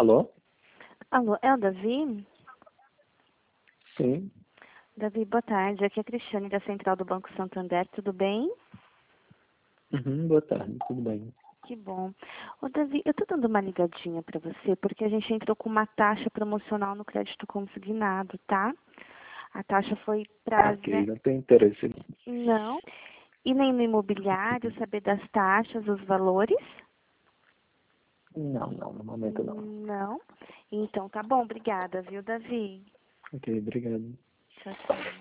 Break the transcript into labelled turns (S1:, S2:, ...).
S1: Alô?
S2: Alô, é o Davi?
S1: Sim.
S2: Davi, boa tarde. Aqui é a Cristiane da Central do Banco Santander, tudo bem?
S1: Boa tarde, tudo bem.
S2: Que bom. Ô, Davi, eu tô dando uma ligadinha pra você porque a gente entrou com uma taxa promocional no crédito consignado, tá? A taxa foi pra...
S1: Ok, não tem interesse.
S2: Não. E nem no imobiliário, saber das taxas, os valores?
S1: Não, no momento não.
S2: Não. Então tá bom, obrigada, viu, Davi?
S1: Ok, obrigado.
S2: Tchau, tchau.